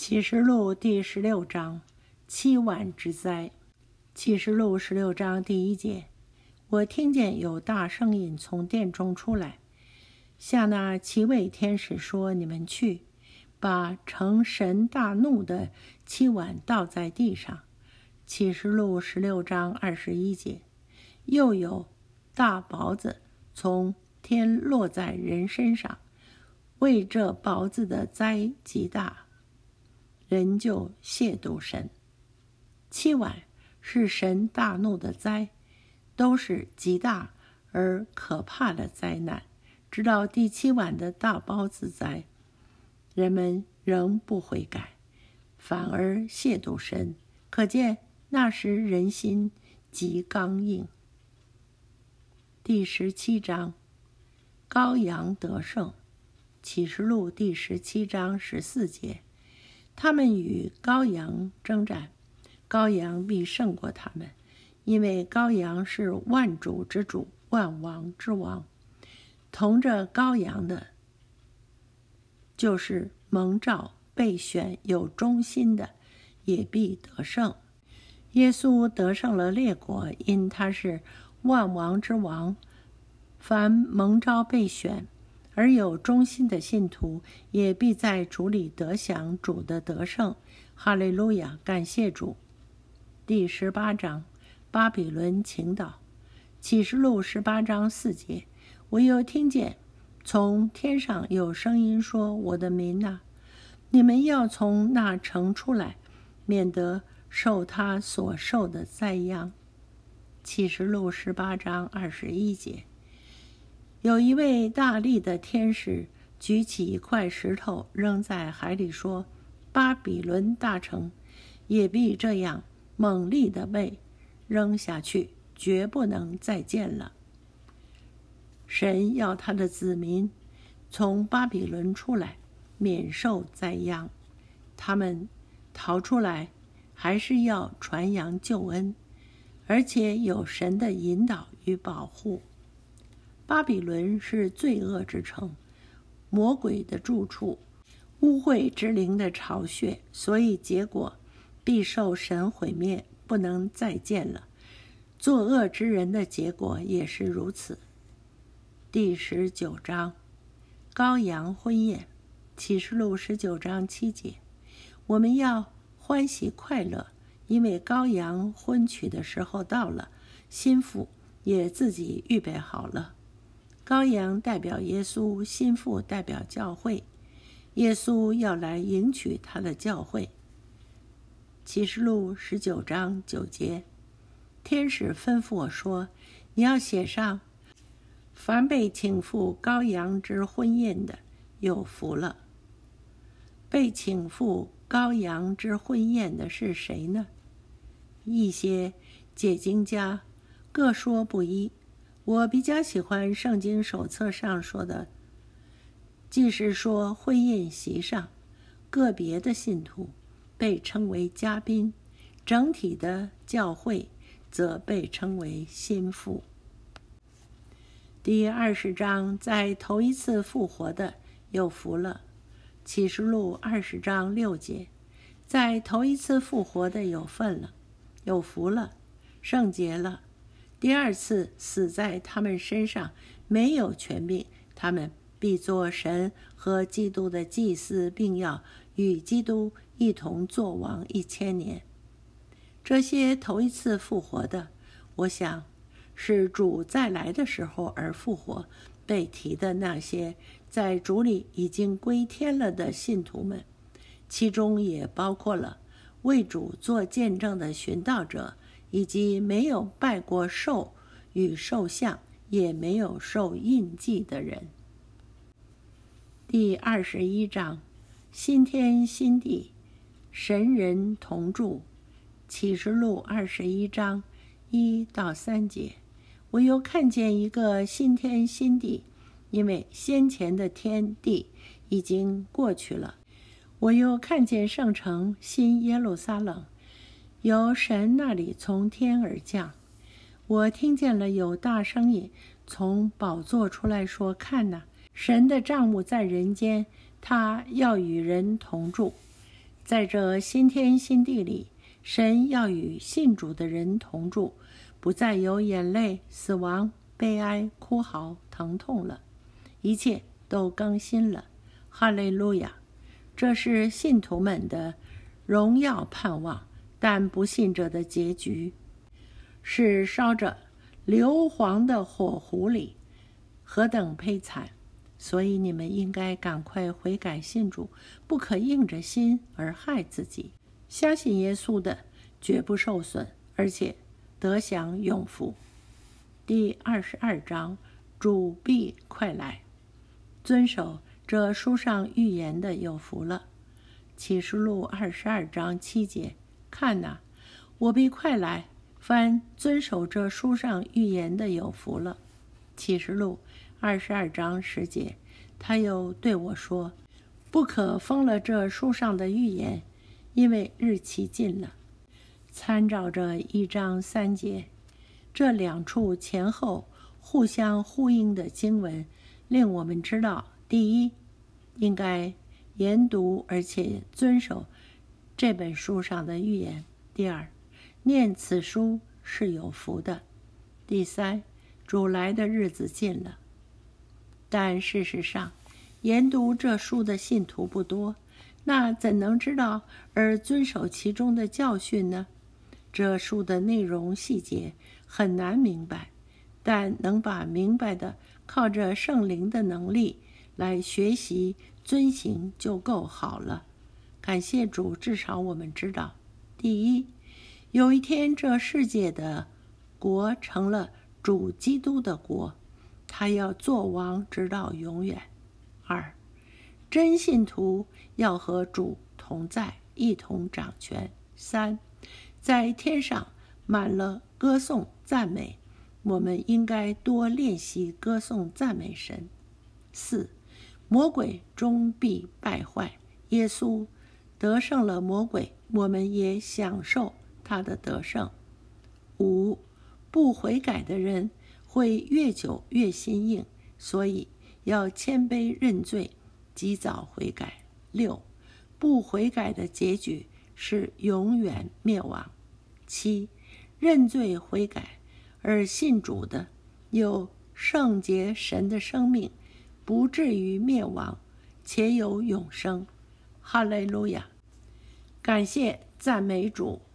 启示录第16章，七碗之灾。启示录16章第1节，我听见有大声音从殿中出来，向那7位天使说：你们去，把盛神大怒的7碗倒在地上。启示录16章21节，又有大雹子从天落在人身上，为这雹子的灾极大，人就亵渎神。7碗是神大怒的灾，都是极大而可怕的灾难。直到第7碗的大雹子灾，人们仍不悔改，反而亵渎神，可见那时人心极刚硬。第17章，羔羊得胜。启示录第17章14节，他们与羔羊征战，羔羊必胜过他们，因为羔羊是万主之主，万王之王。同着羔羊的，就是蒙召、被选、有忠心的，也必得胜。耶稣得胜了列国，因他是万王之王。凡蒙召、被选而有忠心的信徒，也必在主里得享主的得胜。哈利路亚，感谢主。第18章，巴比伦倾倒。启示录18章4节，我又听见从天上有声音说：我的民啊，你们要从那城出来，免得受他所受的灾殃。启示录18章21节，有一位大力的天使举起一块石头扔在海里，说：巴比伦大城也必这样猛力地被扔下去，绝不能再见了。神要他的子民从巴比伦出来，免受灾殃。他们逃出来，还是要传扬救恩，而且有神的引导与保护。巴比伦是罪恶之城，魔鬼的住处，污秽之灵的巢穴，所以结果必受神毁灭，不能再见了。作恶之人的结果也是如此。第19章，羔羊婚宴。启示录19章7节，我们要欢喜快乐，因为羔羊婚娶的时候到了，新妇也自己预备好了。羔羊代表耶稣，新妇代表教会，耶稣要来迎娶他的教会。启示录19章9节，天使吩咐我说：你要写上，凡被请赴羔羊之婚宴的，有福了。被请赴羔羊之婚宴的是谁呢？一些解经家各说不一，我比较喜欢圣经手册上说的，即是说婚宴席上个别的信徒被称为嘉宾，整体的教会则被称为新妇。第20章，在头一次复活的有福了。启示录20章6节，在头一次复活的有份了，有福了，圣洁了。第二次死在他们身上没有权柄，他们必做神和基督的祭司，并要与基督一同作王1000年。这些头一次复活的，我想是主再来的时候而复活，被提的那些在主里已经归天了的信徒们，其中也包括了为主做见证的寻道者，以及没有拜过兽与兽像，也没有受印记的人。第21章，新天新地，神人同住。启示录21章1到3节，我又看见一个新天新地，因为先前的天地已经过去了。我又看见圣城新耶路撒冷，由神那里从天而降。我听见了有大声音从宝座出来说：看哪，神的帐幕在人间，他要与人同住， 在这新天新地里，神要与信主的人同住，不再有眼泪、死亡、悲哀、哭嚎、疼痛了，一切都更新了。哈利路亚！这是信徒们的荣耀盼望，但不信者的结局是烧着硫磺的火湖里，何等悲惨！所以你们应该赶快悔改信主，不可硬着心而害自己。相信耶稣的绝不受损，而且得享永福。第22章，主必快来。遵守这书上预言的有福了。启示录22章7节，看哪，我必快来，凡遵守这书上预言的有福了。启示录22章10节，他又对我说，不可封了这书上的预言，因为日期近了。参照着1章3节，这两处前后互相呼应的经文令我们知道，第一，应该研读而且遵守这本书上的预言；第二，念此书是有福的；第三，主来的日子近了。但事实上，研读这书的信徒不多，那怎能知道而遵守其中的教训呢？这书的内容细节很难明白，但能把明白的靠着圣灵的能力来学习遵行就够好了。感谢主，至少我们知道，第一，有一天这世界的国成了主基督的国，他要做王直到永远。二，真信徒要和主同在，一同掌权。三，在天上满了歌颂赞美，我们应该多练习歌颂赞美神。四，魔鬼终必败坏，耶稣得胜了魔鬼，我们也享受他的得胜。五，不悔改的人会越久越心硬，所以要谦卑认罪，及早悔改。六，不悔改的结局是永远灭亡。七，认罪悔改而信主的有圣洁神的生命，不至于灭亡，且有永生。哈利路亚！感谢赞美主。